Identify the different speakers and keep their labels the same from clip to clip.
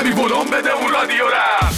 Speaker 1: بی ولوم بده اون رادیو رم.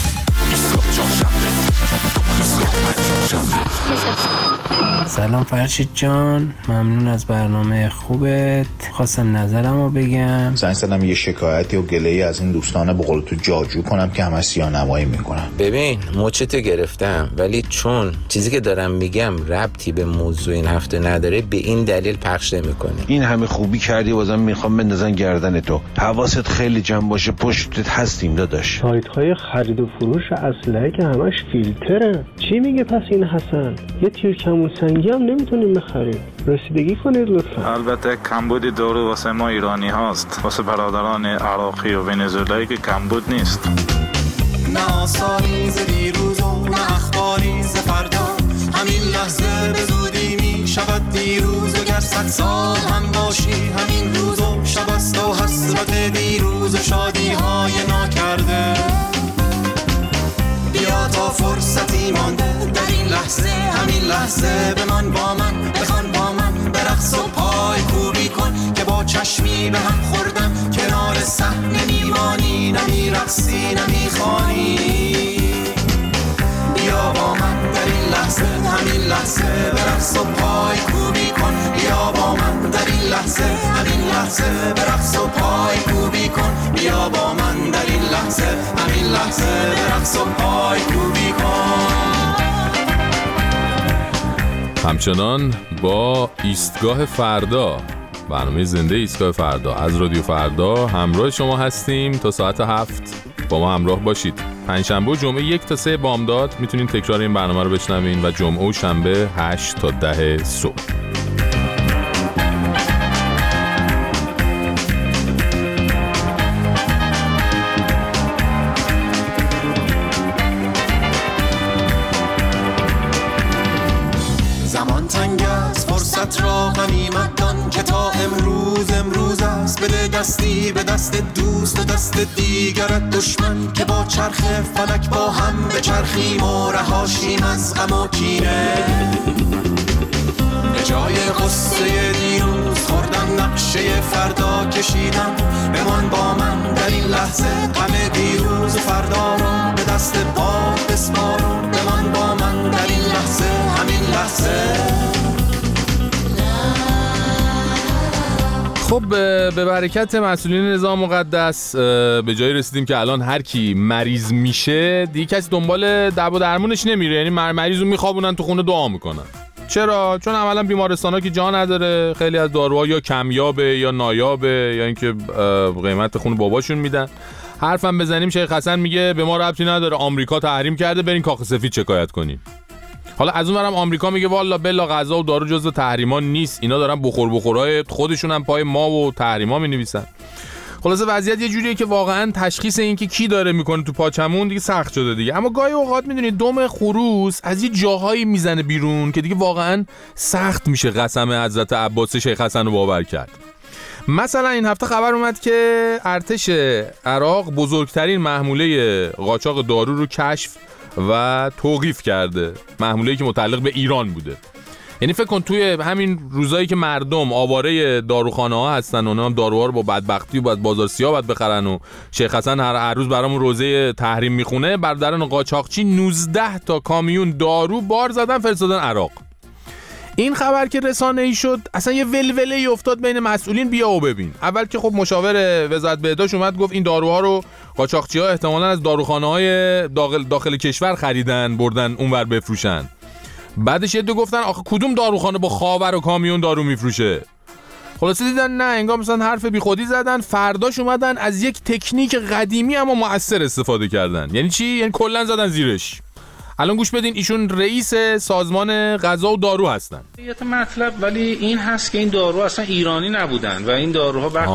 Speaker 2: سلام فرشید جان، ممنون از برنامه خوبت. خواستم نظرمو بگم.
Speaker 3: زنگ زدم یه شکایتی و گله‌ای از این دوستان به قول تو جاجو کنم که همه سیاه‌نمایی میکنن.
Speaker 4: ببین مچتو گرفتم، ولی چون چیزی که دارم میگم ربطی به موضوع این هفته نداره به این دلیل پخش نمی‌کنیم.
Speaker 5: این همه خوبی کردی بازم میخوام بندازن گردن تو. حواست خیلی جمع باشه، پشتت هستیم داداش.
Speaker 6: سایت‌های خرید و فروش اسلحه که همش فیلتره. چی میگه پس این حسن؟ یه تیر کمون سنگی هم نمیتونیم بخریم. رسیدگی کنید لطفا.
Speaker 7: البته کمبود دارو واسه ما ایرانی هاست، واسه برادران عراقی و ونزوئلایی که کمبود نیست.
Speaker 8: نه آثاری ز دیروز و نه اخباری ز فردا، همین لحظه به زودی می شود دیروز و گر 100 سال هم باشی همین روز و شب است و حسرت دیروز و شادی های ناکرده. بیا تا فرصتی مانده در این لحظه، همین لحظه بمان با من، بخوان با من، برقص و پای کوبی کن که با چشمی به هم خوردن کنار صحنه میمانی، نمیرقصی نمیخوانی. بیا با من در این لحظه، همین لحظه برقص و پای کوبی کن. بیا با من در این لحظه، همین لحظه برقص و پای کوبی کن. بیا با من در این لحظه، همین لحظه برقص و پای کوبی کن.
Speaker 9: همچنان با ایستگاه فردا، برنامه زنده ایستگاه فردا از رادیو فردا همراه شما هستیم تا ساعت 7. با ما همراه باشید. پنجشنبه و جمعه 1 تا 3 بامداد میتونین تکرار این برنامه رو بشنوین و جمعه و شنبه 8 تا 10 صبح.
Speaker 8: زمان تنگ است، فرصت را غنیمت دان که تا امروز است. بده دستی به دست دوست و دست دیگرت دشمن، که با چرخ فلک با هم به چرخیم و رهاشیم از غم و کینه. به جای قصه دیروز خوردن نقشه فردا کشیدم. بمان با من در این لحظه، غم دیروز و فردا را به دست باد بسپارم. بمان با من در این لحظه، همین لحظه.
Speaker 9: خب به برکت مسئولین نظام مقدس به جایی رسیدیم که الان هر کی مریض میشه دیگه کسی دنبال دوا درمونش نمیره. یعنی مریضو میخوابونن تو خونه دعا میکنن. چرا؟ چون عملا بیمارستانا که جا نداره، خیلی از داروها یا کمیابه یا نایابه یا اینکه قیمت خون باباشون میدن. حرفم بزنیم شیخ حسن میگه به ما ربطی نداره، آمریکا تحریم کرده، برین کاخ سفید شکایت کنین. حالا از اونورم آمریکا میگه والا بلا غذا و دارو جزو تحریما نیست، اینا دارن بخورای خودشون هم پای ما و تحریما مینویسن. خلاصه وضعیت یه جوریه که واقعا تشخیص این که کی داره میکنه تو پاچمون دیگه سخت شده دیگه. اما گاهی اوقات میدونید دم خروس از یه جاهایی میزنه بیرون که دیگه واقعا سخت میشه قسم حضرت عباس شیخ حسن رو باور کرد. مثلا این هفته خبر اومد که ارتش عراق بزرگترین محموله قاچاق دارو رو کشف و توقیف کرده، محموله‌ای که متعلق به ایران بوده. یعنی فکر کن توی همین روزایی که مردم آواره داروخانه ها هستن، اونها هم داروها رو با بدبختی و بازار سیاه باید بخرن و شیخ حسن هر روز برامون روزه تحریم میخونه، برادران قاچاقچی 19 تا کامیون دارو بار زدن فرستادن عراق. این خبر که رسانه‌ای شد اصلا یه ولوله‌ای افتاد بین مسئولین. بیا و ببین. اول که خب مشاور وزارت بهداشت اومد گفت این داروها رو قاچاقچی‌ها احتمالاً از داروخانه‌های داخل کشور خریدن بردن اونور بفروشن. بعدش یه دو گفتن آخه کدوم داروخانه با خاور و کامیون دارو میفروشه؟ خلاصه دیدن نه، انگار مثلا حرف بیخودی زدن. فرداش اومدن از یک تکنیک قدیمی اما مؤثر استفاده کردن. یعنی چی؟ یعنی کلا زدن زیرش. الان گوش بدین، ایشون رئیس سازمان غذا و دارو هستن.
Speaker 10: یه مطلب ولی این هست که این دارو اصلا ایرانی نبودن و این داروها بخش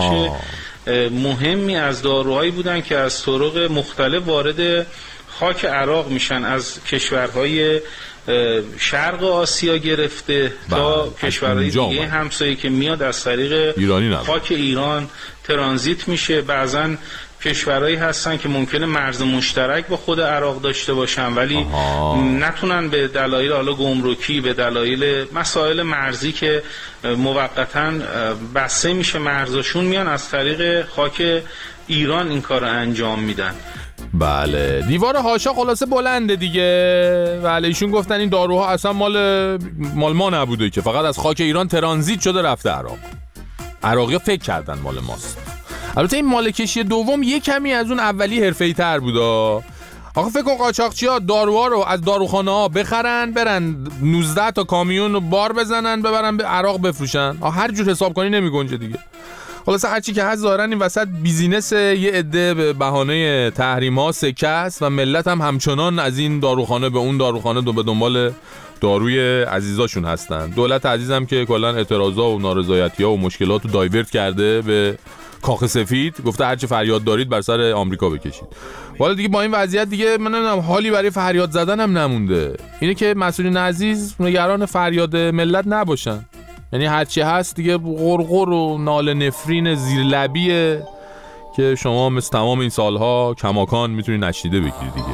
Speaker 10: مهمی از داروهایی بودن که از طرق مختلف وارد خاک عراق میشن، از کشورهای شرق آسیا گرفته تا کشورهای دیگه همسایه که میاد از طریق خاک ایران ترانزیت میشه. بعضن کشورهایی هستن که ممکنه مرز مشترک با خود عراق داشته باشن ولی نتونن به دلایل حالا گمرکی، به دلایل مسائل مرزی که موقتاً بسته میشه مرزشون، میان از طریق خاک ایران این کار رو انجام میدن.
Speaker 9: بله، دیوار هاشا خلاصه بلنده دیگه. بله، ایشون گفتن این داروها اصلا مال ما نبوده که فقط از خاک ایران ترانزیت شده رفته عراق. عراقی‌ها فکر کردن مال ماست. البته این مالکشی دوم یه کمی از اون اولی حرفه‌ای تر بوده. آخه فکر کن قاچاقچی‌ها داروها رو از داروخانه‌ها بخرن، برن 19 تا کامیون رو بار بزنن ببرن به عراق بفروشن. هر جور حساب کنی نمی‌گنجه دیگه. خلاصه هرچی که هست ظاهرا این وسط بیزینس یه عده به بهانه تحریم‌ها سکه است و ملت هم همچنان از این داروخانه به اون داروخانه به دنبال داروی عزیزاشون هستن. دولت عزیزم که کلا اعتراضا و نارضایتی‌ها و مشکلات رو دایورت کرده به کاخ سفید، گفته هرچی فریاد دارید بر سر آمریکا بکشید. والا دیگه با این وضعیت دیگه من نمیدونم حالی برای فریاد زدن هم نمونده. اینه که مسئولین عزیز نگران فریاد ملت نباشن. یعنی هرچی هست دیگه غرغر و ناله نفرین زیر لبیه که شما مثل تمام این سالها کماکان میتونی نشنیده بگیری دیگه.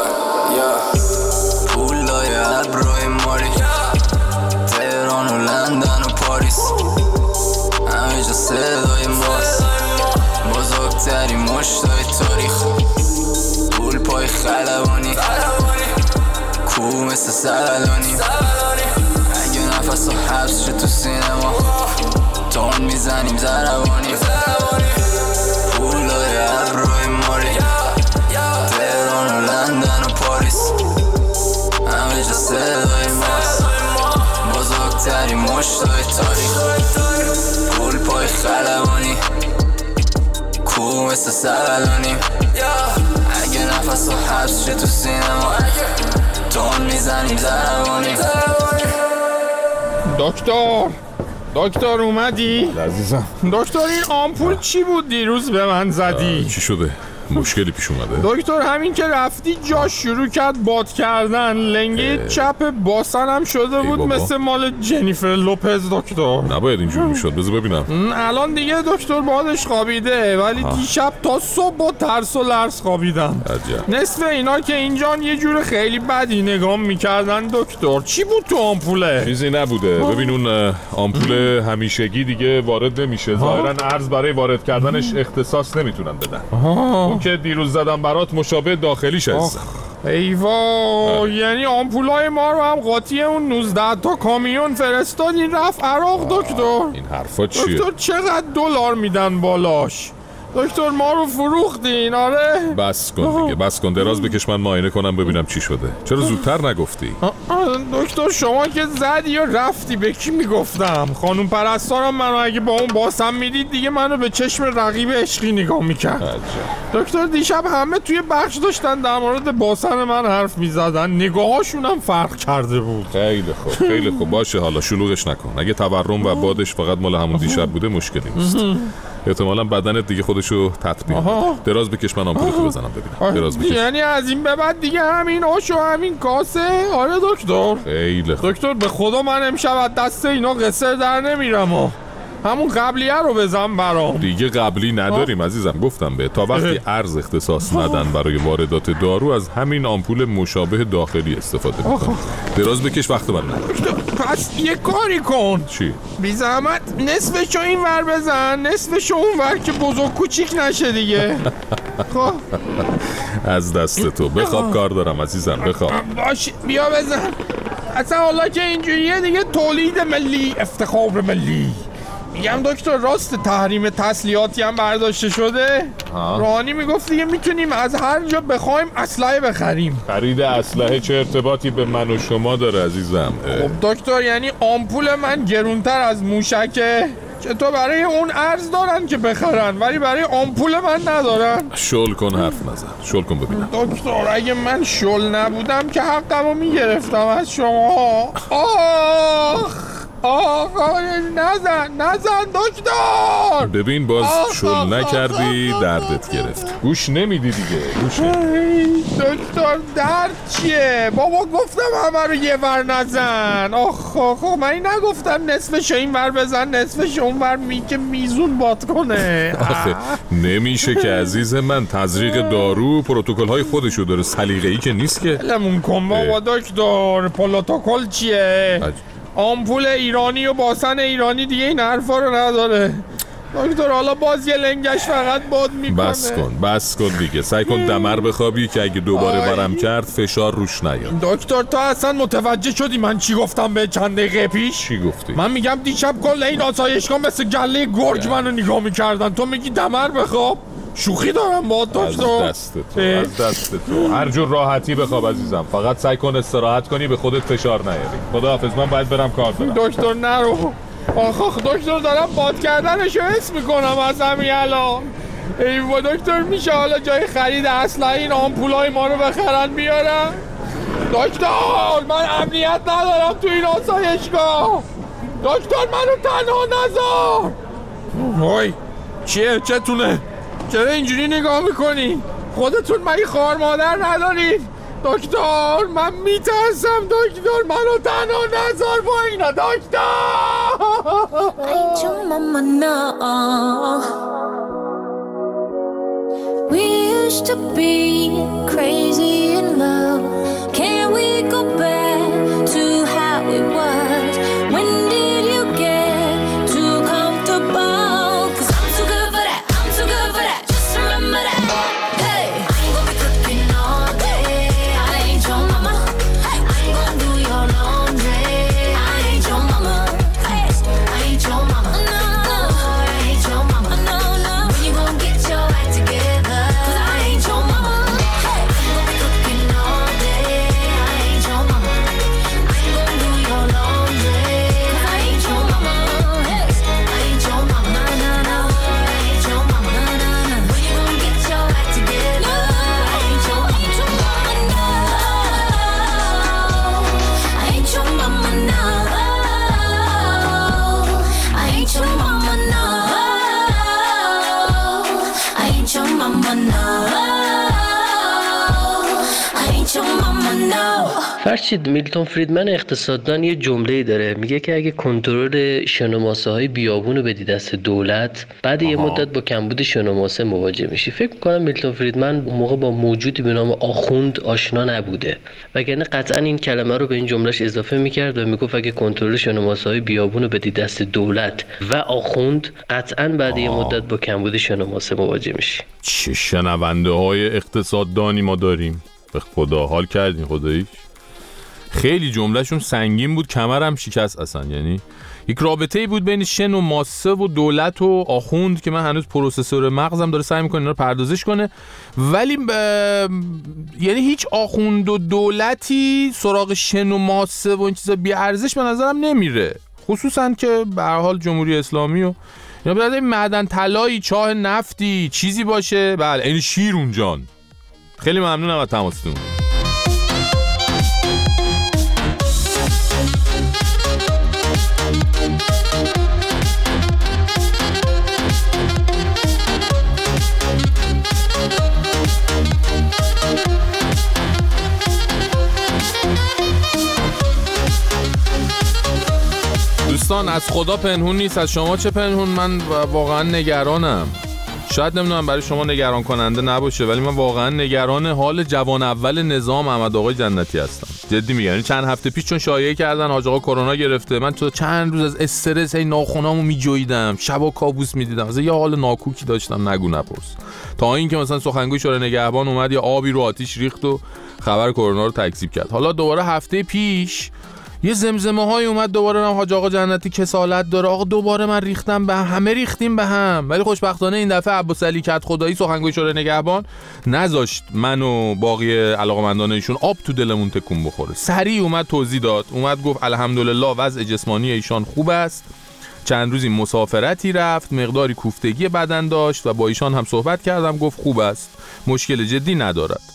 Speaker 8: پول دای ابروی ماری، تهران و لندن و پاریس، همه جا صدای ماست، بزرگترین مشتای تاریخ. پول پای خلبانی، کو مثل سلالانی، نفس و حبس شد تو سینما، تون میزنیم زربانی. پول دای ابروی ماری، تهران و لندن و پاریس، همه جا صدای ماست، بزرگترین مشتای تاریخ. پول پای خلبانی، کو مثل سلالانی، اگه نفس و حبس شد تو سینما، تون میزنیم زربانی.
Speaker 9: دکتر اومدی؟
Speaker 11: عزیزم
Speaker 9: دکتر این آمپول چی بود دیروز به من زدی؟
Speaker 11: چی شده؟ مشکلی پیش اومده؟
Speaker 9: دکتر همین که رفتی جا شروع کرد باد کردن، لنگه چپ باسنم شده بود مثل مال جنیفر لوپز. دکتر
Speaker 11: نباید اینجوری میشد، بذار ببینم.
Speaker 9: الان دیگه دکتر بادش خوابیده ولی دیشب تا صبح با ترس و لرز خوابیدم. نصف اینا که اینجا یه جور خیلی بدی نگاه میکردن. دکتر چی بود تو آمپوله؟
Speaker 11: چیزی نبوده. ببین اون آمپول همیشگی دیگه وارد نمیشه، ظاهرا ارز برای وارد کردنش اختصاص نمیتونن بدن. که دیروز زدم برات مشابه داخلیش هست.
Speaker 9: ایوا، یعنی آمپولای ما رو هم قاطی اون 19 تا کامیون فرستادین رفت عراق. دکتر
Speaker 11: این حرفا چیه؟
Speaker 9: دکتر چقدر دلار میدن بالاش؟ دکتر ما رو فروختین. آره
Speaker 11: بس کن دیگه، بس کن. دراز بکش من معاینه کنم ببینم چی شده. چرا زودتر نگفتی؟
Speaker 9: دکتر شما که زدی و رفتی به کی میگفتم؟ خانوم پرستارم منو اگه با اون باسم میدید دیگه منو به چشم رقیب عشقی نگاه میکرد. دکتر دیشب همه توی بخش داشتن در مورد باسن من حرف میزدن، نگاهاشون هم فرق کرده بود.
Speaker 11: خیلی خوب خیلی خوب، باشه حالا شلوغش نکن. اگه تورم و بادش فقط مال همون دیشب بوده مشکلی نیست. احتمالاً بدنت دیگه خودشو تطبیق میده. دراز بکش من آمپولتو بزنم ببینم. دراز بکش.
Speaker 9: یعنی از این به بعد دیگه همین آش و همین کاسه؟ آره دکتر.
Speaker 11: خیلی خوب.
Speaker 9: دکتر به خدا من امشب از دست اینا قصر در نمیرم. همون قبلیه رو بزن برام.
Speaker 11: دیگه قبلی نداریم عزیزم، گفتم به تا وقتی ارز اختصاص ندن برای واردات دارو از همین آمپول مشابه داخلی استفاده میکنن. دراز بکش وقت من ندارم.
Speaker 9: پس یه کاری کن.
Speaker 11: چی؟
Speaker 9: بی زحمت نصفشو این ور بزن نصفشو اون ور که بزرگ کوچیک نشه دیگه. خب
Speaker 11: از دست تو. بخواب کار دارم عزیزم، بخواب.
Speaker 9: باش بیا بزن. اصلا حالا که اینجوریه دیگه تولید ملی، افتخار ملی. میگم دکتر راست تحریم تسلیحاتی هم برداشته شده؟ روحانی میگفت دیگه میتونیم از هر جا بخوایم اسلحه بخریم.
Speaker 11: خرید اسلحه چه ارتباطی به من و شما داره عزیزم؟
Speaker 9: خب دکتر یعنی آمپول من گرونتر از موشکه؟ چطور برای اون ارز دارن که بخرن ولی برای آمپول من ندارن؟
Speaker 11: شل کن حرف نزن، شل کن ببینم.
Speaker 9: دکتر اگه من شل نبودم که حقمو میگرفتم از شما. آخ آقا نزن دکتر.
Speaker 11: ببین باز شل نکردی دردت گرفت. گوش نمیدی دیگه. گوش نمیدی.
Speaker 9: دکتر درد چیه؟ بابا گفتم همه رو یه ور نزن. آخ من نگفتم نصفش این ور بزن نصفش اون ور که میزون باد کنه.
Speaker 11: آخه نمیشه که عزیز من، تزریق دارو پروتکل های خودشو داره، سلیقه‌ای که نیست که.
Speaker 9: لمون کن بابا دکتر. پروتکل چیه؟ آمپول ایرانی و باسن ایرانی دیگه این حرفا رو نداره دکتر. حالا باز یه لنگش فقط باد میکنه.
Speaker 11: بس کن دیگه. سعی کن دمر بخوابی که اگه دوباره ورم کرد فشار روش نیاد.
Speaker 9: دکتر تو اصلا متوجه شدی من چی گفتم به چند دقیقه پیش؟
Speaker 11: چی گفتی؟
Speaker 9: من میگم دیشب کل این آسایشگاه مثل گله گرگ منو نگاه میکردن، تو میگی دمر بخواب. شوخی دارم با دکتر.
Speaker 11: از دست تو هر جور راحتی بخواب عزیزم، فقط سعی کن استراحت کنی، به خودت فشار نیاری. خداحافظ، من باید برم کار دارم.
Speaker 9: دکتر نرو. آخ دکتر دارم باد کردنشو حس میکنم از همین الان. ای با دکتر میشه حالا جای خرید اسلحه این آمپولای ما رو بخرن بیارن؟ دکتر من امنیت ندارم تو این آسایشگاه. دکتر منو تنها نذار. وای چتونه؟ چرا اینجوری نگاه میکنی؟ خودتون مگه خواهر مادر ندارید؟ دکتر من میترسم دکتر، منو تنها نذار با اینا دکتر.
Speaker 12: Ain't your mama now? We used to be crazy in love. Can we go back to how it was? When did you get too comfortable? 'Cause I'm too good for that, I'm too good for that. Just remember that. Hey, I ain't gonna be cooking all day. I ain't your mama. I ain't gonna do your laundry. I ain't your mama. Hey, I ain't your mama. No, I ain't your mama. No. When you gonna get your act together? 'Cause I ain't your mama. Hey, I ain't gonna be cooking all day. I ain't your mama. I ain't gonna do your laundry. 'Cause I ain't your mama. Hey, I ain't your mama. No. I ain't your mama. No. When you gonna get your act together? I ain't your mama. No. I ain't your mama. No. I ain't your mama. No. I ain't your mama. No. I ain't your mama. No.
Speaker 6: فرشید میلتون فریدمن اقتصاددان یه جمله‌ای داره، میگه که اگه کنترل شنوماسه‌های بیابون رو بدی دست دولت، بعد یه مدت با کمبود شنوماسه مواجه میشی. فکر می‌کنم میلتون فریدمن اون موقع با موجودی به نام آخوند آشنا نبوده، وگرنه قطعا این کلمه رو به این جملهش اضافه می‌کرد و میگفت اگه کنترل شنوماسه‌های بیابون رو بدی دست دولت و آخوند، قطعا بعد یه مدت با کمبود شنوماسه مواجه میشی.
Speaker 11: چه شنونده‌های اقتصاددانی ما داریم. به خدا حال کردین خداییش. خیلی جملهشون سنگین بود، کمرم شکست اصلا. یعنی یک رابطه‌ای بود بین شن و ماسه و دولت و آخوند که من هنوز پروسسور مغزم داره سعی می‌کنه اینا رو پردازش کنه، ولی یعنی هیچ آخوند و دولتی سراغ شن و ماسه و این چیزا بی ارزش به نظرم نمیره، خصوصا که به هر حال جمهوری اسلامی و اینا باید معدن طلایی، چاه نفتی چیزی باشه. بله این شیرون جان خیلی ممنونم از تماستون. دوستان از خدا پنهون نیست، از شما چه پنهون. من واقعا نگرانم. شاید نمیدونم برای شما نگران کننده نباشه، ولی من واقعا نگران حال جوان اول نظام احمد آقای جنتی هستم. جدی میگم. یعنی چند هفته پیش چون شایعه کردن حاج آقا کرونا گرفته، من تو چند روز از استرس هی ناخونامو میجویدم، شبا کابوس میدیدم، مثلا یه حال ناکوکی داشتم نگو نپرس. تا اینکه مثلا سخنگوی شورای نگهبان اومد یه آبی رو آتیش ریخت و خبر کرونا رو تکذیب کرد. حالا دوباره هفته پیش یه زمزمه های اومد دوباره هم حاج آقا جنتی کسالت داره. آقا دوباره من ریختم به همه ریختیم به هم، ولی خوشبختانه این دفعه عباس علی کد خدایی سخنگوی شورای نگهبان نذاشت من و باقی علاقمندان ایشون آب تو دلمون تکون بخوره. سریع اومد توضیح داد، اومد گفت الحمدلله وضع جسمانی ایشان خوب است، چند روزی مسافرتی رفت، مقداری کوفتگی بدن داشت و با ایشان هم صحبت کردم، گفت خوب است، مشکل جدی ندارد.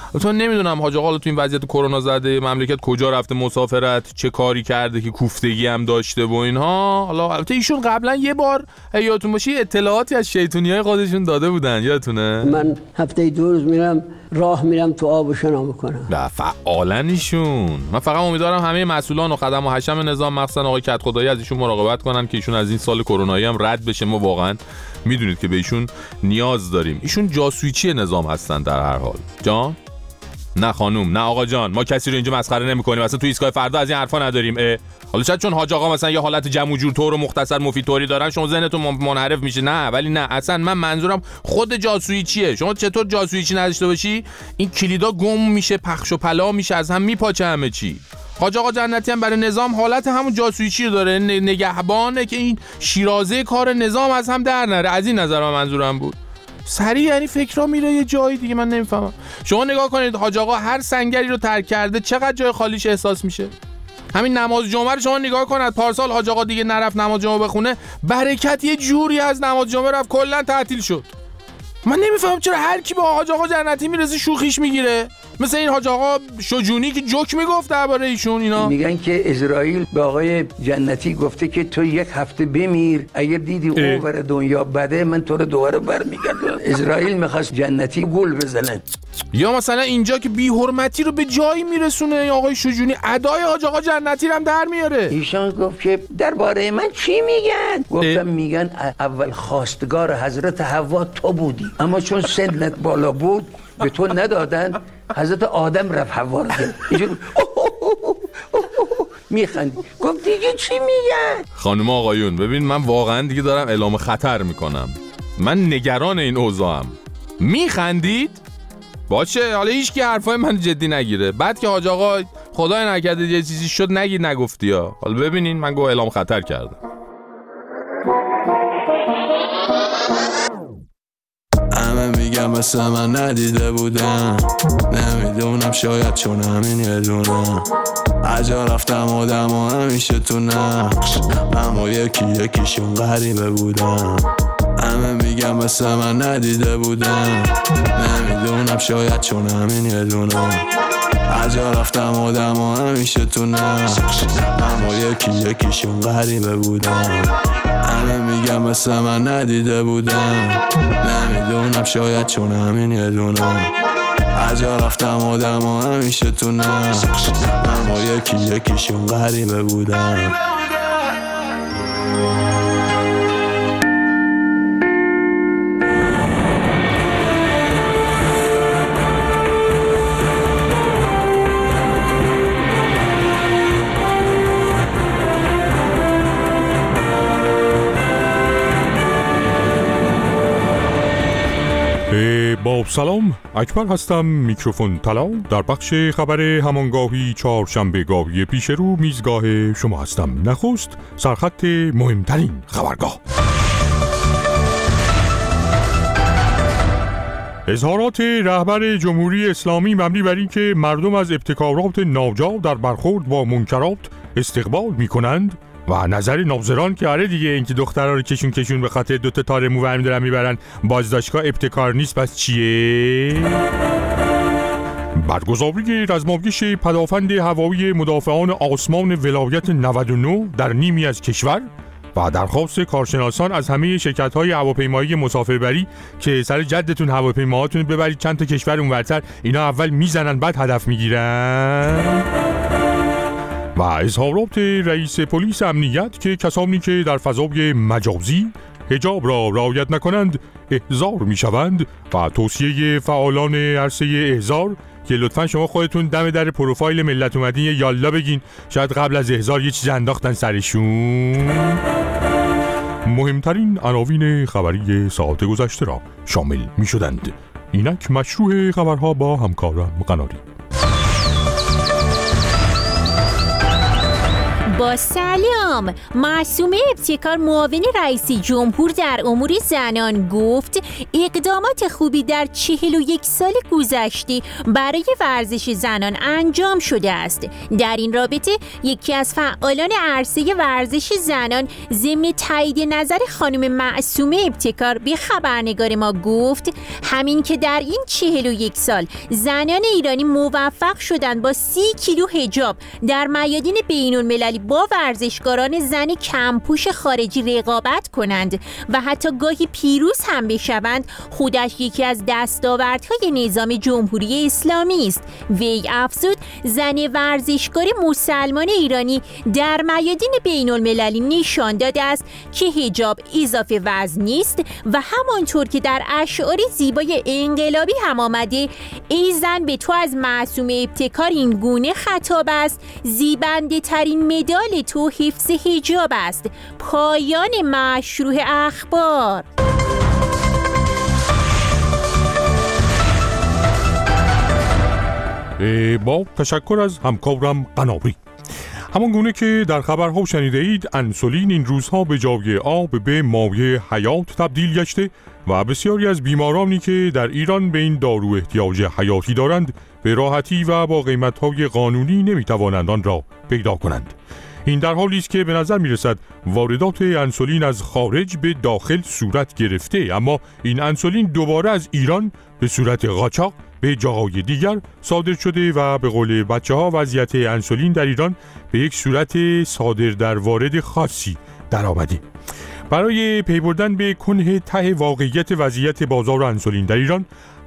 Speaker 9: تو نمیدونم حاج آقا حالا تو این وضعیت کرونا زده مملکت کجا رفته مسافرت، چه کاری کرده که کوفتگی هم داشته و اینها. حالا البته ایشون قبلا یه بار یادتون باشه اطلاعاتی از شیطونیای خودشون داده بودن، یادتونه؟
Speaker 13: من هفته 2 روز راه میرم تو آب و شنا میکنم.
Speaker 9: نه فعالن ایشون. من فقط امیدوارم همه مسئولان و خدم و حشم نظام مخصوصا آقای کت خدایی از ایشون مراقبت کنن که ایشون از این سال کرونایی هم رد بشه. ما واقعا میدونید که به ایشون نیاز داریم. ایشون جاسویچی نظام هستن در هر حال. جان؟ نه خانوم، نه آقا جان، ما کسی رو اینجا مسخره نمی‌کنیم. اصلا تو ایستگاه فردا از این حرفا نداریم. حالا شاید چون حاج آقا مثلا یه حالت جمع و جور طور و مختصر مفید طوری دارن شما ذهنتون منحرف میشه. نه ولی نه، اصلا من منظورم خود جاسویچیه. شما چطور جاسویچی نداشته باشی این کلیدا گم میشه، پخش و پلا میشه، از هم میپاچه همه چی. حاج آقا جنتی هم برای نظام حالت همون جاسویچی رو داره، نگهبانه که این شیرازه کار نظام از هم در نره. از این نظر من منظورم بود. سریع یعنی فکرها میره یه جایی دیگه، من نمیفهمم. شما نگاه کنید حاج آقا هر سنگری رو ترک کرده چقدر جای خالیش احساس میشه. همین نماز جمعه رو شما نگاه کنید، پارسال حاج آقا دیگه نرفت نماز جمعه بخونه، برکت یه جوری از نماز جمعه رفت کلا تعطیل شد. من نمیفهمم چرا هر کی با حاج آقا جنتی میرسه شوخیش میگیره. مثل این حاج آقا شجونی که جوک میگفت درباره ایشون. اینا میگن که اسرائیل به آقای جنتی گفته که تو 1 هفته بمیر، اگر دیدی اوور دنیا بده من تو رو دوباره برمیگردم. اسرائیل میخواست جنتی گل بزنه. یا مثلا اینجا که بی حرمتی رو به جایی میرسونه آقای شجونی، ادای حاج آقا جنتی رو هم در میاره. ایشان گفت که درباره من چی میگن؟ گفتم میگن اول خواستگار حضرت حوا تو بودی، اما چون سنت بالا بود به تو ندادن، حضرت آدم رفت حوا رو گرفت. میخندی. گفت دیگه چی میگن؟ خانم آقایون ببین من واقعا دیگه دارم اعلام خطر میکنم. من نگران این اوضاعم. میخندید؟ باشه حالا هیچ کی حرفای من جدی نگیره. بعد که حاج آقا خدای نکرده یه چیزی شد نگید نگفتی ها. حالا ببینین من گو اعلام خطر کردم.
Speaker 14: همه میگم مثل من ندیده بودم، نمیدونم شاید چون همین یه دونم. عجا رفتم آدم و همیشه تو نقش، اما یکیشون غریبه بودم. همه میگم مثل من ندیده بودم، نمیدونم شاید چون همین یه دونم. عجا رفتم آدم و همیشه تو نقش، اما یکیشون غریبه بودم. همه میگم مثل من ندیده بودم، نمیدونم شاید چون همین یه دونم. عجا رفتم آدم و همیشه تو نقش، اما یکیشون غریبه بودم.
Speaker 15: با سلام، اکبر هستم، میکروفون طلا. در بخش خبر همانگاهی چهارشنبه گاهی پیش رو میزگاه شما هستم. نخست سرخط مهمترین خبرگاه. اظهارات رهبر جمهوری اسلامی مبنی بر این که مردم از ابتکارات ناجا در برخورد با منکرات استقبال میکنند و نظر ناظران که آره دیگه اینکه دخترها رو کشون به خاطر 2 تا تار مو برمی دارن میبرن بازداشتگاه ابتکار نیست، پس چیه؟ برگزاری رزمایش پدافند هوایی مدافعان آسمان ولایت 99 در نیمی از کشور و درخواست کارشناسان از همه شرکت‌های هواپیمایی مسافربری که سر جدتون هواپیماهاتون ببرید چند تا کشور اونورتر، اینا اول میزنن بعد هدف میگیرن. و اظهارات رئیس پلیس امنیت که کسانی که در فضای مجازی حجاب را رعایت نکنند احضار میشوند و توصیه فعالان عرصه احضار که لطفاً شما خودتون دم در پروفایل ملت اومدین یالا بگین، شاید قبل از احضار یه چیز انداختن سرشون. مهمترین عناوین خبری ساعت گذشته را شامل میشدند. اینک مشروع خبرها با همکارم قناری.
Speaker 16: با سلام. معصومه ابتکار معاون رئیس جمهور در امور زنان گفت اقدامات خوبی در 41 سال گذشته برای ورزش زنان انجام شده است. در این رابطه یکی از فعالان عرصه ورزش زنان ضمن تایید نظر خانم معصومه ابتکار به خبرنگار ما گفت همین که در این 41 سال زنان ایرانی موفق شدند با 30 کیلو حجاب در میادین بین‌المللی با ورزشکاران زن کمپوش خارجی رقابت کنند و حتی گاهی پیروز هم بشوند، خودش یکی از دستاوردهای نظام جمهوری اسلامی است. وی افزود زن ورزشکار مسلمان ایرانی در میادین بین‌المللی نشان داده است که حجاب اضافه وزن نیست و همانطور که در اشعار زیبای انقلابی هم آمده ای زن به تو از معصومه ابتکار این گونه خطاب است، زیبنده ترین مدال تو حفظ حجاب است. پایان مشروع اخبار.
Speaker 15: با تشکر از همکارم قنابی. همان گونه که در خبرها شنیده اید، انسولین این روزها به جای آب به مایع حیات تبدیل گشته و بسیاری از بیمارانی که در ایران به این دارو احتیاج حیاتی دارند به راحتی و با قیمت‌های قانونی نمی‌توانند آن را پیدا کنند. این در حالی است که به نظر می‌رسد واردات انسولین از خارج به داخل صورت گرفته، اما این انسولین دوباره از ایران به صورت قاچاق به جاهای دیگر صادر شده و به قول بچه‌ها وضعیت انسولین در ایران به یک صورت صادر در وارد خاصی در آمده. برای پی بردن به کنه ته واقعیت وضعیت بازار انسولین در ایران،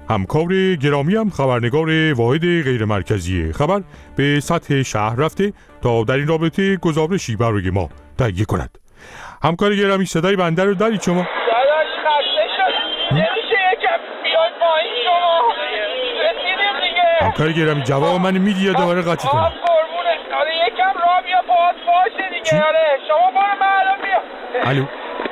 Speaker 15: همکار گرامی هم خبرنگار واحد غیر مرکزی خبر به سطح شهر رفته تا در این رابطه گزارشی برای ما تهیه کند. همکار گرامی صدای بنده رو دارید شما؟
Speaker 17: داداش خسته شد. نمیشه یکم بیاد پایین شما. رسیدیم دیگه.
Speaker 15: همکار گرامی جواب من میدی یا دوباره قاطی کنم؟
Speaker 17: قربونه. آره یکم راه بیا پاس باشه دیگه. آره شما برو من الان بیا.
Speaker 15: الو.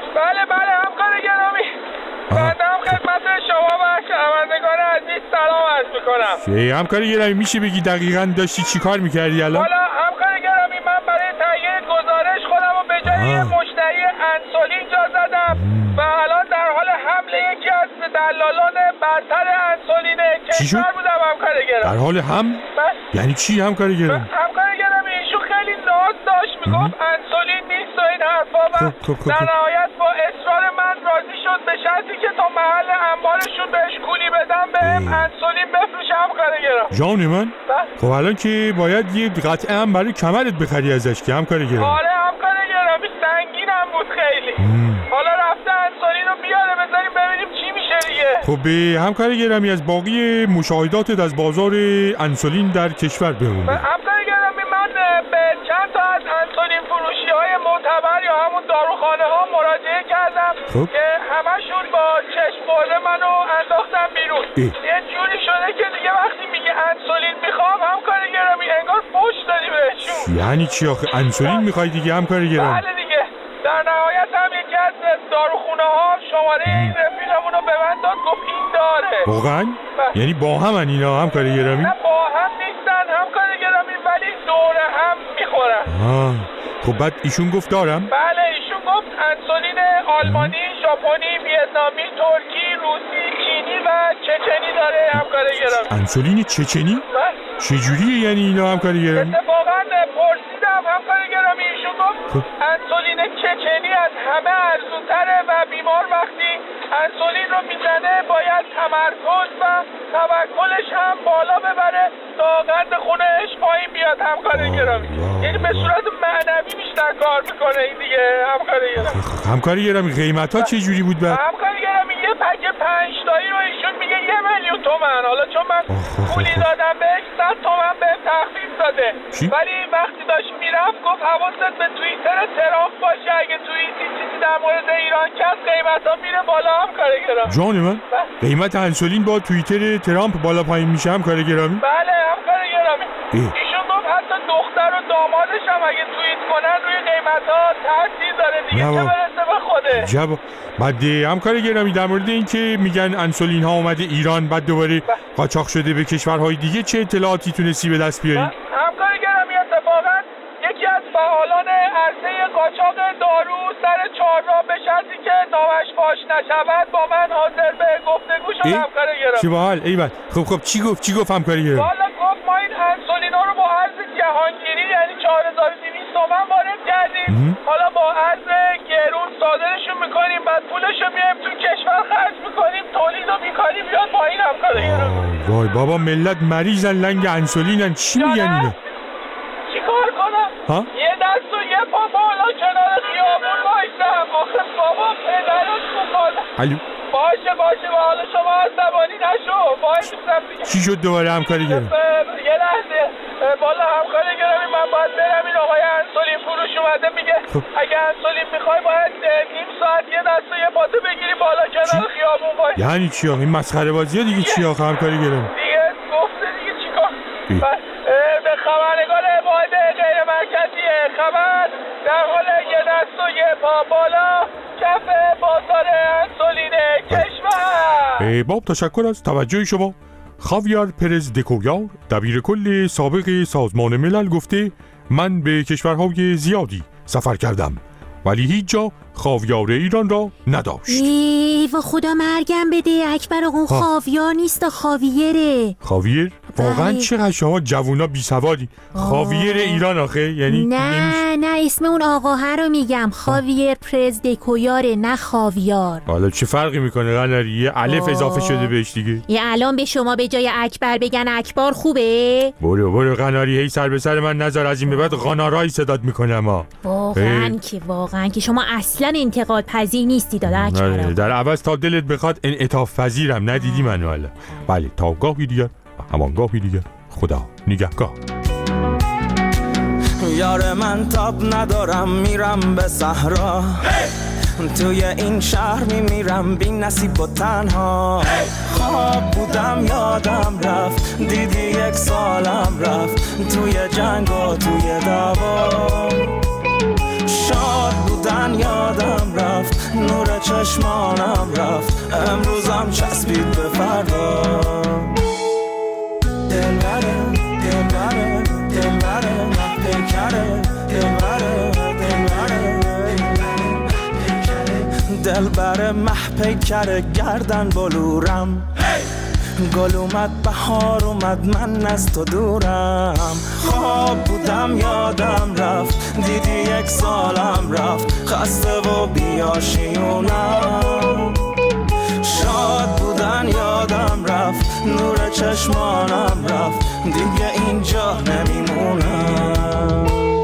Speaker 17: بله همکار گرامی. بنده هم خدمت شما و شنوندگان عزیز سلام عرض میکنم.
Speaker 15: همکار گرامی میشه بگی دقیقاً داشتی چی کار میکردی الان؟
Speaker 17: حالا همکار گرامی من برای تهیه گزارش خودم رو به جای مشتری انسولین جا زدم و الان در حال حمل یکی از دلالان برتر انسولین کشور بودم همکار گرامی.
Speaker 15: در حال یعنی چی همکار گرامی؟
Speaker 17: همکار گرامی ایشون خیلی ناز داشت میگفت انسولین نیست و این حرفا و در نهایت با اصرار من راضی شد به شرطی که تا محل انبارشون بهش کولی بدم بهم انسولین بفروشه همکار گرامی.
Speaker 15: جان من؟ خب الان که باید یه قطعه هم برای کمرت بخری ازش که همکار گرامی.
Speaker 17: آره همکار گرامی سنگینم بود خیلی. حالا رفته انسولین رو بیاره بذاریم ببینیم چی میشه دیگه.
Speaker 15: خب به همکار گرامی از باقی مشاهداتت از بازار انسولین در کشور بگو.
Speaker 17: همکار گرامی من به چند تا از انسولین فروشی های معتبر یا همون داروخانه ها مراجعه کردم که همشون با چشم برده منو انداختن بیرون. یه جوری شده که دیگه وقتی میگه انسولین میخوام همکار گرامی انگار فوش دادی بهشون.
Speaker 15: یعنی چی آخه انسولین میخوای دیگه همکار گرامی؟
Speaker 17: بله دیگه. در نهایت هم یکی از داروخونه ها شماره این رفیقمون رو به من داد گفت این داره.
Speaker 15: واقعا؟ یعنی با همن اینا همکار گرامی؟
Speaker 17: نه با هم نیستن همکار گرامی ولی دور هم میخورن.
Speaker 15: خب بعد ایشون گفت دارم؟
Speaker 17: بله ایشون گفت انسولین آلمانی، ژاپنی، ویتنامی، ترکی، روسی، چینی و چچنی داره همکار گرامی.
Speaker 15: انسولین چچنی؟ چجوریه یعنی اینا همکار گرامی؟
Speaker 17: اتفاقا پرسیدم همکار گرامی ایشون گفت انسولین چچنی از همه ارزونتره و بیمار وقتی انسولین رو میزنه باید تمرکز و توکلش هم بالا ببره تا قند خونش پایین بیاد همکار گرامی. یعنی به صورت معنوی بیشتر کار میکنه این دیگه همکار گرامی.
Speaker 15: همکار گرامی قیمت ها چه جوری بود بعد؟
Speaker 17: همکار گرامی یه پک 5 تایی رو ایشون میگه 1,000,000 تومان. حالا چون من پولی دادم بهش 100 تومان به تخفیف داده. ولی وقتی داشت میرفت گفت حواست به توییتر ترامپ باشه اگه توییتی چیزی در مورد ایران کس قیمتا میره بالا همکار گرامی.
Speaker 15: جان من قیمت انسولین با توییتر ترامپ بالا پایین میشه همکار گرامی؟
Speaker 17: بله همکار گرامی. ایشون گفت حتی دختر و دامادش هم اگه توییت کنن روی قیمتا تاثیر داره دیگه چه برسه به خوده.
Speaker 15: بعد همکار گرامی در مورد این که میگن انسولین ها اومده ایران بعد دوباره قاچاق شده به کشورهای دیگه چه اطلاعاتی تونستی به دست بیاری؟
Speaker 17: همکار گرامی اتفاقا یکی از فعالان عرصه قاچاق دارو سر چهارراه به شرطی که نامش فاش نشود با من حاضر به گفتگو شد همکار گرامی.
Speaker 15: چی باحال ایول. خب چی گفت همکار گرامی؟
Speaker 17: والا گفت ما این انسولینا رو با عرض جهانگیری یعنی 4200 تومان وارد کردیم. حالا با عرض گرون صادرشون میکنیم بعد پولشو میایم تو کشور خرج میکنیم تولید و بیکاری بیاد پایین همکار گرامی.
Speaker 15: وای بابا ملت مریضن لنگ انسولینن چی میگن اینا؟
Speaker 17: چیکار کنم؟
Speaker 15: ها؟
Speaker 17: یه دست و یه پا بالا کنار خیابون وایسم. آخه بابا پدرت تو بالا.
Speaker 15: الو
Speaker 17: باشه با حالا شما عصبانی نشو. وایسم دیگه.
Speaker 15: چی شد دوباره همکاری گرامی؟
Speaker 17: یه لحظه. والا همکاری گرامی من باید برم این آقای انسولین فروش اومده میگه اگه انسولین میخوای باید نیم ساعت یه دست و یه پاتو بگیری بالا کنار خیابون وایس.
Speaker 15: یعنی چی آخه این مسخره بازیه دیگه چی آخه همکاری گرامی؟
Speaker 17: دیگه گفته دیگه چیکار؟ به خبرنگار واحد غیر مرکزی خبر در حال یه دست و یه پا بالا کف بازار انسولین کشور.
Speaker 15: باب تشکر از توجه شما. خاویر پرز دکویار دبیر کل سابق سازمان ملل گفته من به کشورهای زیادی سفر کردم ولی هیچ جا خاویار ایران را نداشت.
Speaker 16: و خدا مرگم بده اکبر آقا خاویار نیست خاویره.
Speaker 15: خاویر؟ واقعا چقدر شما جوونا بی سوادی. خاویر ایران آخه یعنی
Speaker 16: نه اسم اون آقاه رو میگم خاویر پرز دکویاره نه خاویار.
Speaker 15: حالا چه فرقی میکنه قناری؟ یه الف اضافه شده بهش دیگه.
Speaker 16: یه الان به شما به جای اکبر بگن اکبار خوبه؟
Speaker 15: برو قناری هی سر به سر من نذار از این به بعد قنارایی صدات میکنم ها.
Speaker 16: واقعا که شما اصلا انتقاد پذیر نیستی داده اکبر.
Speaker 15: در عوض تا دلت بخواد انعطاف پذیرم ندیدی منو حالا. بله تا گاهی دیگر همان گاهی دیگر خدا نگهدار.
Speaker 14: یار من تاب ندارم میرم به صحرا توی این شهر میمیرم بی نصیب و تنها خواب بودم یادم رفت دیدی یک سالم رفت توی جنگ و توی دعوا شاد بودن یادم رفت نور چشمانم رفت امروزم چسبید به فردا دلبره محپیکره دلبره محپیکره گردن بلورم گل اومد بهار اومد من از تو دورم خواب بودم یادم رفت دیدی یک سالم رفت خسته و بیاشیونم شاد بودن یادم رفت نور چشمانم رفت دیگه اینجا نمیمونم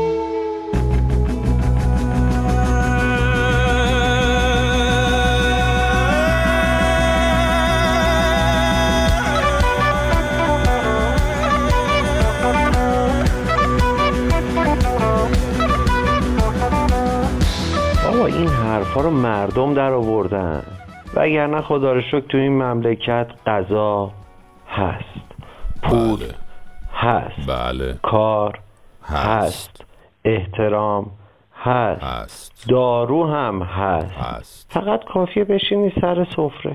Speaker 18: این حرفا رو مردم در آوردن وگرنه خدا رو شکر تو این مملکت غذا هست پول هست کار هست احترام هست دارو هم هست فقط کافیه بشینی سر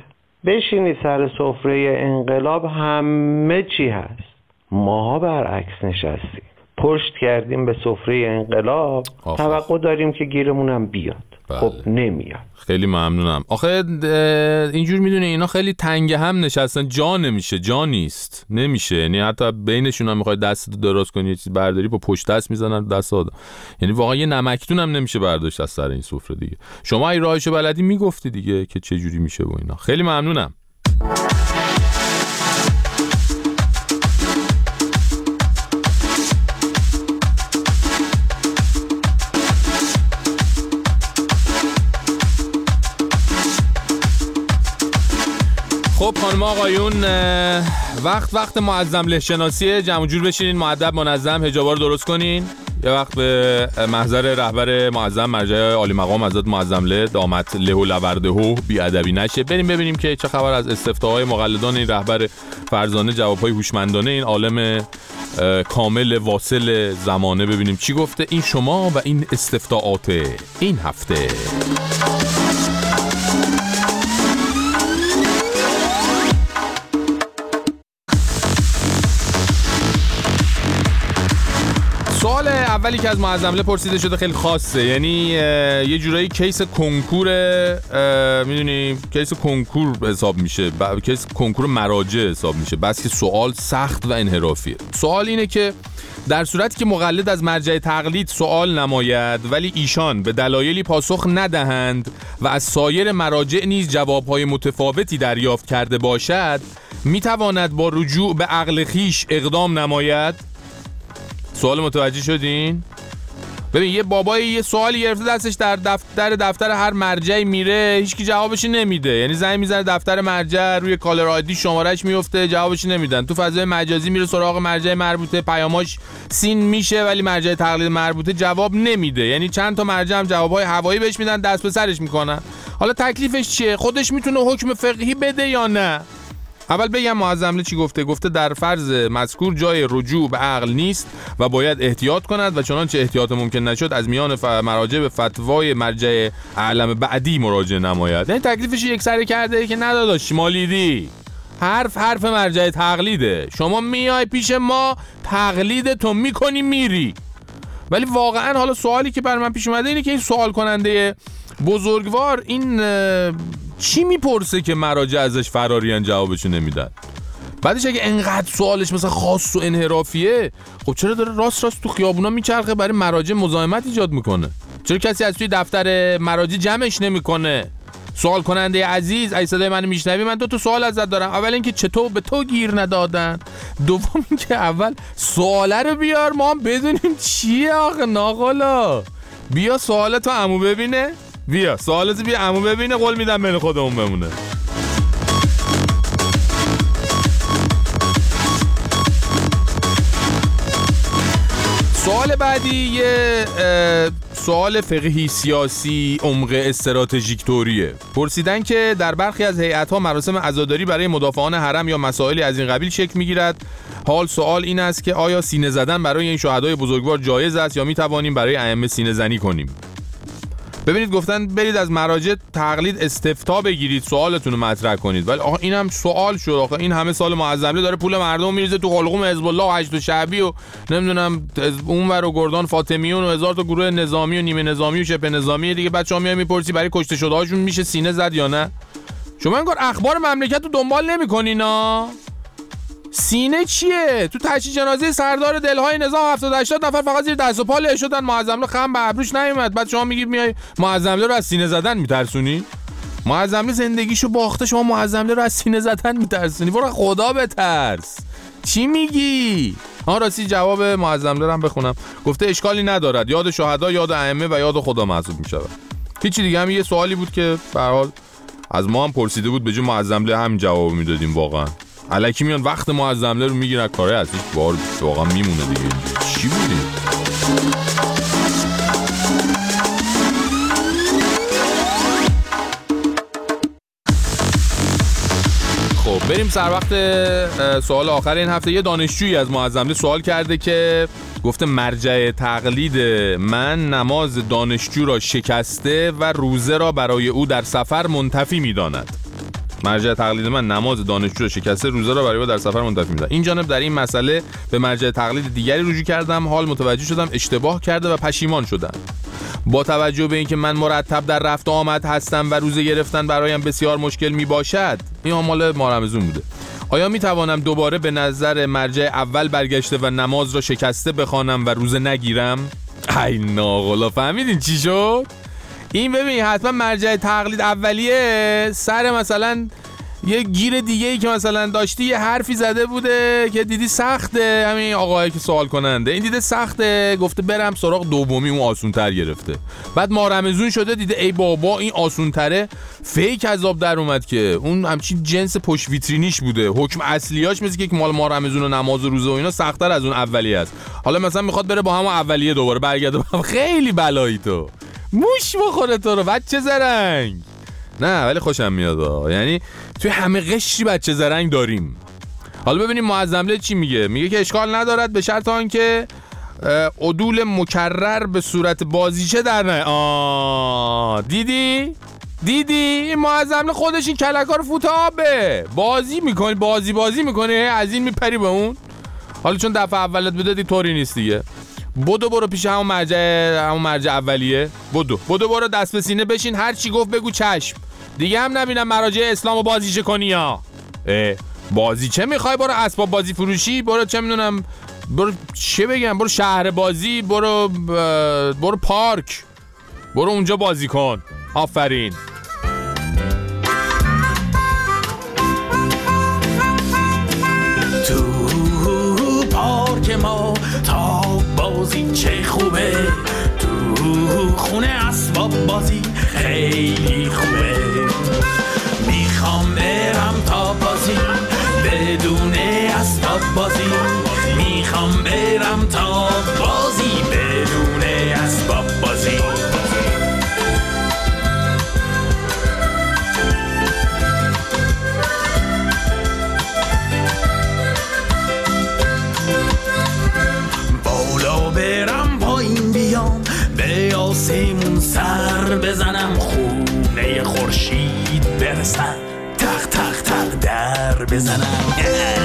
Speaker 18: سفره انقلاب همه چی هست ماها برعکس نشستیم پشت کردیم به سفره انقلاب توقع داریم که گیرمونم بیاد خب نمیاد.
Speaker 9: خیلی ممنونم. آخه اینجور میدونی اینا خیلی تنگ هم نشستن جا نمیشه جا نیست نمیشه یعنی حتی بینشون هم میخوای دستتو دراز کنی یه چیز برداری با پشت دست میزنن دست آدم یعنی واقعا یه نمکتون هم نمیشه برداشت از سر این سفره دیگه. شما ای راهشو بلدی میگفتی دیگه که چه جوری میشه و اینا. خیلی ممنونم. خب خانم آقایون وقت معظم لهشناسیه جمع جور بشینین مؤدب منظم حجابا رو درست کنین یه وقت به محضر رهبر معظم مرجع عالی مقام حضرت معظم له دامت له و لورده بی ادبی نشه بریم ببینیم که چه خبر از استفتاهای مقلدان این رهبر فرزانه جوابهای هوشمندانه این عالم کامل واصل زمانه ببینیم چی گفته این شما و این استفتاءات این هفته. سوال اولی که از معظمله پرسیده شده خیلی خاصه، یعنی یه جورایی کیس کنکور، میدونی کیس کنکور حساب میشه، کیس کنکور مراجع حساب میشه، بس که سوال سخت و انحرافیه. سوال اینه که در صورتی که مقلد از مرجع تقلید سوال نماید ولی ایشان به دلایلی پاسخ ندهند و از سایر مراجع نیز جوابهای متفاوتی دریافت کرده باشد، میتواند با رجوع به عقل خیش اقدام نماید؟ سوال متوجه شدین؟ ببین یه بابای یه سوالی گرفته دستش، در دفتر هر مرجعی میره هیچکی جوابش نمیده، یعنی زنگ میزنه دفتر مرجع، روی کالر آیدی شمارهش میفته، جوابش نمیدن. تو فضای مجازی میره سراغ مرجع مربوطه، پیاماش سین میشه ولی مرجع تقلید مربوطه جواب نمیده، یعنی چند تا مرجع هم جوابهای هوایی بهش میدن، دست به سرش میکنن. حالا تکلیفش چیه؟ خودش میتونه حکم فقهی بده یا نه؟ اول بگم معظمله چی گفته. گفته در فرض مذکور جای رجوع به عقل نیست و باید احتیاط کند و چنانچه احتیاط ممکن نشد از میان مراجع به فتوای مرجع اعلم بعدی مراجعه نماید. یعنی تکلیفش یک سره کرده که نداداش مالیدی، حرف مرجع تقلیده، شما میای پیش ما تقلید تو میکنی میری. ولی واقعا حالا سوالی که بر من پیش اومده اینه که این سوال کننده بزرگوار این چی میپرسه که مراجع ازش فراریان جوابشو نمیدن؟ بعدش اگه انقدر سوالش مثلا خاص و انحرافیه، خب چرا داره راست تو خیابونا میچرخه برای مراجع مزاحمت ایجاد میکنه؟ چرا کسی از توی دفتر مراجع جمعش نمیکنه؟ سوال کننده عزیز، اگه صدای منو میشنوی، من 2 سوال ازت دارم. اول اینکه چطور به تو گیر ندادن؟ دوم اینکه اول سواله رو بیار ما هم بدونیم چیه آخه ناقلا. بیا سوالتو عمو ببینه، بیا سوالتو بیا عمو ببینه، قول میدم بین خودمون بمونه. سوال بعدی یه سوال فقهی سیاسی عمق استراتژیک طوریه. پرسیدن که در برخی از هیئت‌ها مراسم عزاداری برای مدافعان حرم یا مسائلی از این قبیل شکل میگیرد. حال سوال این است که آیا سینه زدن برای این شهدای بزرگوار جایز است یا میتوانیم برای ائمه سینه زنی کنیم؟ ببینید گفتن برید از مراجع تقلید استفتاء بگیرید، سوالتون رو مطرح کنید. ولی آخه اینم سوال شد، آخه این همه سال معظمله داره پول مردم میریزه تو حلقوم حزب الله و هشت شعبی و نمیدونم اونور و گردان فاطمیون و هزار تا گروه نظامی و نیمه نظامی و شبه نظامی دیگه. بچه‌ها میای میپرسی برای کشته شده هاشون میشه سینه زد یا نه؟ شما انگار اخبار مملکت رو دنبال نمی‌کنینا. سینه چیه؟ تو تشییع جنازه سردار دلهای نظام 70-80 نفر فقط زیر دست و پا له شدن، معظمله خم به ابروش نیومد. بعد شما میگید میای معظمله رو از سینه زدن میترسونی؟ معظمله زندگیشو باخته، شما معظمله رو از سینه زدن میترسونی؟ برو خدا بترس. چی میگی؟ راستی جواب معظمله رو هم بخونم. گفته اشکالی ندارد، یاد شهدا، یاد ائمه و یاد خدا محسوب میشود. هیچی دیگه. هم یه سوالی بود که به هر حال از ما هم پرسیده بود، به جای معظمله هم جواب میدادیم. واقعا الکی میان وقت معظمله رو میگیرن، کاره از هیچ بار واقعا میمونه دیگه. چی بودی؟ خب بریم سر وقت سوال آخر این هفته. یه دانشجویی از معظمله سوال کرده که گفته مرجع تقلید من نماز دانشجو را شکسته و روزه را برای او در سفر منتفی میداند. مرجع تقلید من نماز دانشجو را شکسته، روزه را برای او در سفر منتفی میداند. این جانب در این مسئله به مرجع تقلید دیگری رجوع کردم، حال متوجه شدم اشتباه کرده و پشیمان شدم. با توجه به اینکه من مرتب در رفت و آمد هستم و روزه گرفتن برایم بسیار مشکل می باشد، این مال ماه رمضان بوده، آیا می توانم دوباره به نظر مرجع اول برگشته و نماز را شکسته بخوانم و روزه نگیرم؟ ای ناقلا فهمیدین چی شد؟ این ببین حتما مرجع تقلید اولیه سر مثلا یه گیر دیگه ای که مثلا داشتی یه حرفی زده بوده که دیدی سخته، همین آقایی که سوال کننده این دیده سخته، گفته برم سراغ دومی اون آسونتر گرفته. بعد ماه رمضان شده دیده ای بابا این آسونتره، فیک عذاب در اومد که اون همچین جنس پشت ویترینیش بوده، حکم اصلیاش مثل که مال ماه رمضان و نماز و روزه و اینا سخت‌تر از اون اولیه است. حالا مثلا میخواد بره با همون اولیه دوباره برگرده. خیلی بلایی تو موش بخوره تو رو بچه زرنگ. نه ولی خوشم میاد، یعنی توی همه قشری بچه زرنگ داریم. حالا ببینیم معظمله چی میگه. میگه که اشکال ندارد به شرط آنکه عدول مکرر به صورت بازیچه در نه. دیدی این معظمله خودش این کلکا رو فوت آبه، بازی میکنی بازی میکنی از این میپری به اون. حالا چون دفعه اولت بده طوری نیست دیگه. برو پیش همون مرجع اولیه. برو دست به سینه بشین، هر چی گفت بگو چشم. دیگه هم نبینم مراجع اسلامو بازیچه کنی ها. بازی چه میخوای؟ برو اسباب بازی فروشی، برو چه میدونم، برو چه بگم، برو شهر بازی، برو پارک، برو اونجا بازی کن. آفرین.
Speaker 8: تو پارک ما تا بازی چه خوبه، تو خونه اسباب بازی خیلی خوبه. میخوام برم تا بازی بدون اسباب بازی، میخوام برم تا بازی بدون اسباب بازی. بالا برم پایین بیام، به آسمون سر بزنم، خونه خورشید برسم، تق تق تق در بزنم.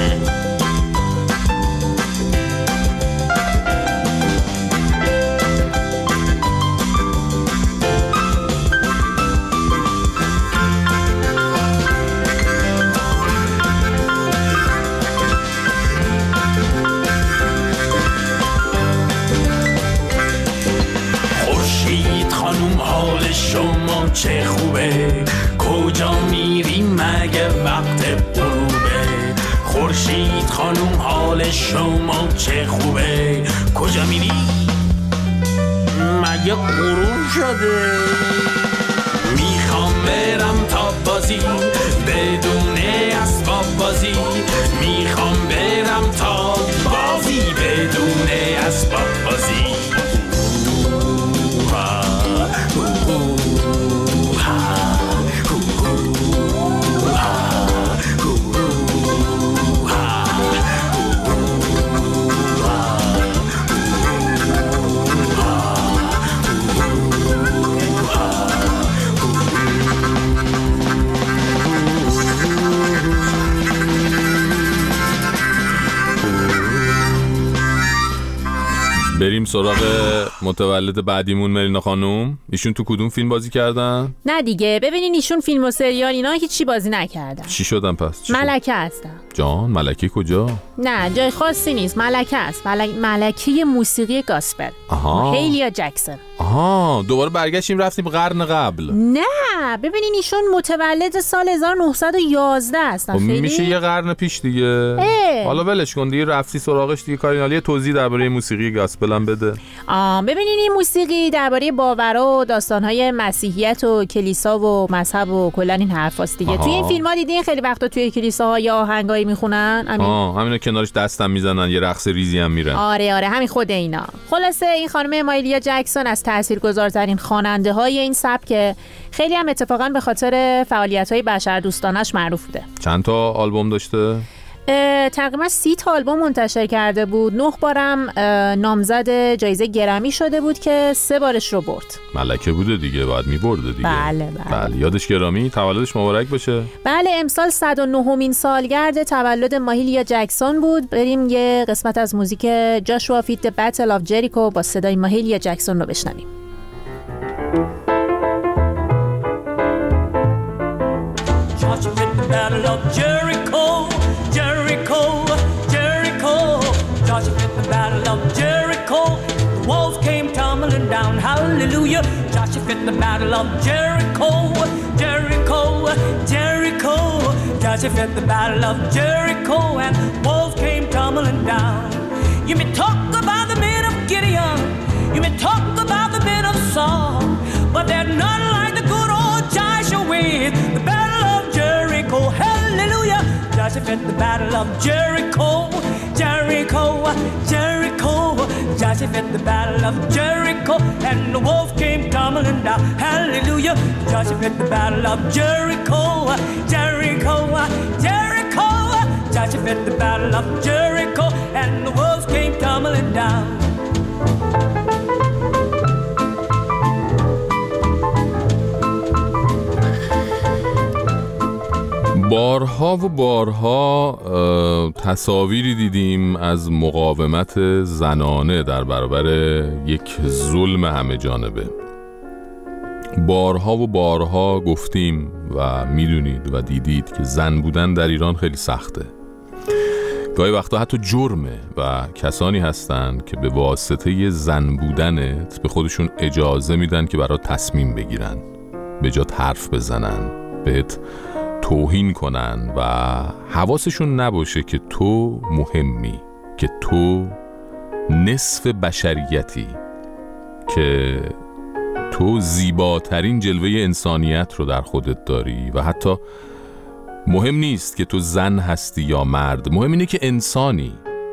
Speaker 8: خورشید خانوم حال شما چه خوبه، کجا میری مگه وقت غروبه؟ خورشید خانوم حال شما چه خوبه، کجا میری مگه غروب شده؟ میخوام برم تا بازی بدون اسباب بازی، میخوام برم تا بازی بدون اسباب بازی.
Speaker 9: بریم سراغ متولد بعدیمون ملینا خانوم. ایشون تو کدوم فیلم بازی کردن؟
Speaker 16: نه دیگه، ببینین ایشون فیلم و سریال اینا هیچی بازی نکردن.
Speaker 9: چی شدن پس؟
Speaker 16: ملکه هستن.
Speaker 9: جان ملکه کجا؟
Speaker 16: نه جای خاصی نیست، ملکه است. ملکه موسیقی گاسپل. هیلیا جکسون.
Speaker 9: دوباره برگشتیم رفتیم قرن قبل.
Speaker 16: نه ببینین ایشون متولد سال 1911 هستن. خیلی
Speaker 9: میشه یه قرن پیش دیگه. حالا ولش کن دیگه، رفتی سراغش دیگه کارینالی. توضیح درباره موسیقی گاسپل هم بده.
Speaker 16: ببینین این موسیقی درباره باورها و داستان‌های مسیحیت و کلیسا و مذهب و کلا این حرفاست دیگه. توی این فیلم‌ها دیدین خیلی وقتا توی کلیساها یا آهنگایی میخونن.
Speaker 9: همینو کنارش دستم میزنن، یه رقص ریزی هم میرن.
Speaker 16: آره همین خود اینا. خلاصه این خانم هیلیا جکسون از تاثیرگذارترین خواننده‌های این سبک، خیلی هم اتفاقا به خاطر فعالیت‌های بشردوستانش معروف بوده.
Speaker 9: چند تا آلبوم داشته؟
Speaker 16: تقریبا 30 تا آلبوم منتشر کرده بود. 9 بارم نامزد جایزه گرمی شده بود که 3 بارش رو برد.
Speaker 9: ملکه بوده دیگه، باید می‌برده دیگه.
Speaker 16: بله
Speaker 9: یادش گرامی، تولدش مبارک باشه.
Speaker 16: بله امسال 109مین سالگرد تولد هیلیا جکسون بود. بریم یه قسمت از موزیک جاشوا فیت د بتل آف جریکو با صدای هیلیا جکسون رو بشنویم.
Speaker 8: Joshua fit the battle of Jericho, Jericho, Jericho. Joshua fit the battle of Jericho. The walls came tumbling down. Hallelujah. Joshua fit the battle of Jericho, Jericho, Jericho. Joshua fit the battle of Jericho, and walls came tumbling down. You may talk about the men of Gideon, you may talk about the men of Saul, but they're not like the good old Joshua with the battle of Jericho. Hallelujah. Joshua fit the battle of Jericho, Jericho, Jericho. Joshua fit the battle of Jericho, and the wolves came tumbling down. Hallelujah. Joshua fit the battle of Jericho, Jericho, Jericho. Joshua fit the battle of Jericho, and the wolves came tumbling down.
Speaker 9: بارها و بارها تصاویری دیدیم از مقاومت زنانه در برابر یک ظلم همه جانبه. بارها و بارها گفتیم و میدونید و دیدید که زن بودن در ایران خیلی سخته. گاهی وقتا حتی جرمه و کسانی هستن که به واسطه زن بودنت به خودشون اجازه میدن که برات تصمیم بگیرن، به جا حرف بزنن، بهت توهین کنن و حواسشون نباشه که تو مهمی، که تو نصف بشریتی، که تو زیباترین جلوه انسانیت رو در خودت داری و حتی مهم نیست که تو زن هستی یا مرد، مهم اینه که انسانی.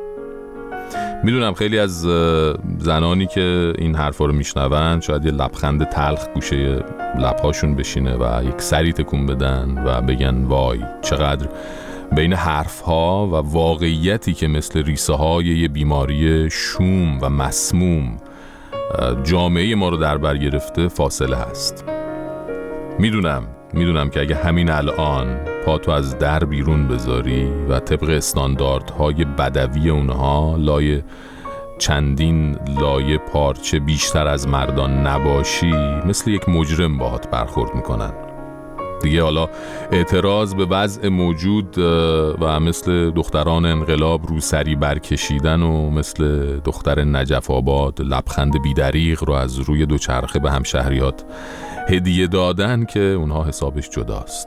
Speaker 9: میدونم خیلی از زنانی که این حرفا رو میشنون شاید یه لبخند تلخ گوشه لبهاشون بشینه و یک سری تکون بدن و بگن وای چقدر بین حرفها و واقعیتی که مثل ریسه های یه بیماری شوم و مسموم جامعه ما رو در بر گرفته فاصله هست. میدونم که اگه همین الان پاتو از در بیرون بذاری و طبق استانداردهای بدوی اونها لای چندین لایه پارچه بیشتر از مردان نباشی، مثل یک مجرم باهات برخورد میکنن دیگه. حالا اعتراض به وضع موجود و مثل دختران انقلاب روسری برکشیدن و مثل دختر نجف آباد لبخند بیدریغ رو از روی دوچرخه به همشهریات هدیه دادن که اونها حسابش جداست.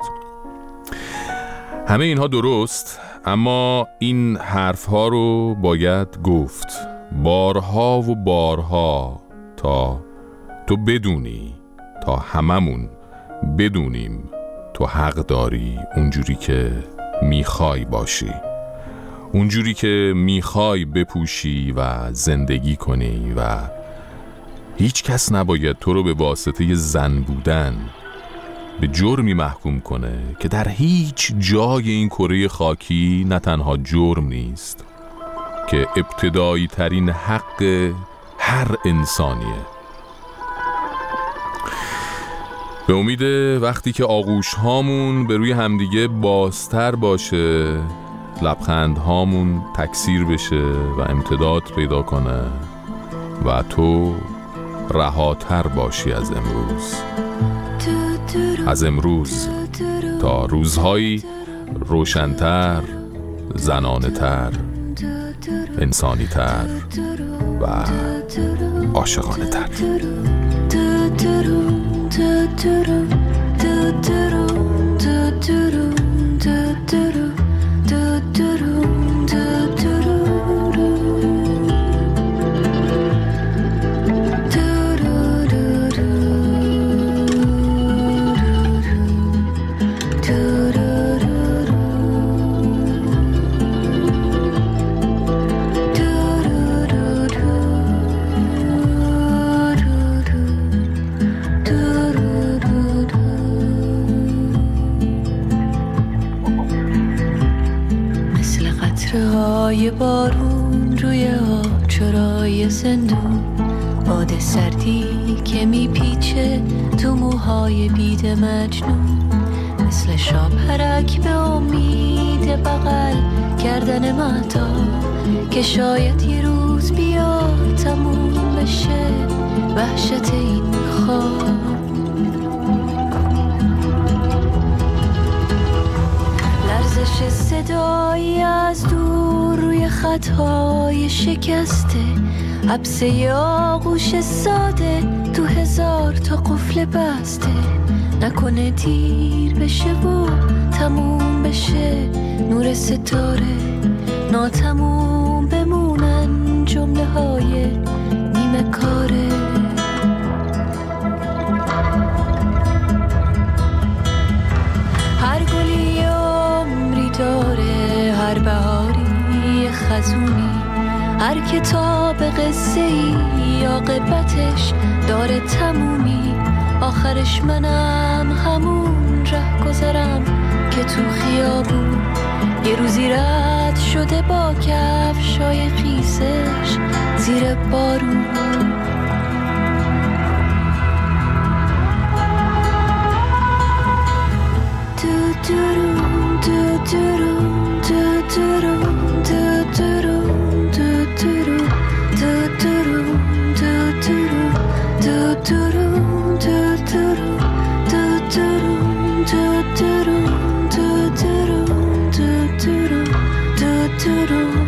Speaker 9: همه اینها درست، اما این حرفها رو باید گفت بارها و بارها تا تو بدونی، تا هممون بدونیم تو حق داری اونجوری که میخوای باشی، اونجوری که میخوای بپوشی و زندگی کنی و هیچ کس نباید تو رو به واسطه زن بودن به جرمی محکوم کنه که در هیچ جای این کره خاکی نه تنها جرم نیست که ابتدایی ترین حق هر انسانیه. به امید وقتی که آغوش هامون به روی همدیگه بازتر باشه، لبخند هامون تکثیر بشه و امتداد پیدا کنه و تو رهاتر باشی از امروز تا روزهایی روشن‌تر، زنانه‌تر، انسانی‌تر و عاشقانه‌تر.
Speaker 19: های بارون روی آبچرای زندون، باد سردی که میپیچه تو موهای بید مجنون، مثل شاپرک به امید بغل کردن مهتا که شاید یه روز بیاد تموم بشه وحشت این خواب. لرزش صدایی از دور روی خطهای شکسته، عبسه آغوش ساده تو هزار تا قفل بسته، نکنه دیر بشه و تموم بشه نور ستاره، ناتموم بمونن جمله های نیمه کاره. هر گلی عمری داره، هر بهاری خزونی، هر کتاب قصه ای عاقبتش داره تمومی، آخرش منم همون ره گذرم که تو خیابون یه روزی رد شده با کفشای خیسش زیر بارون. do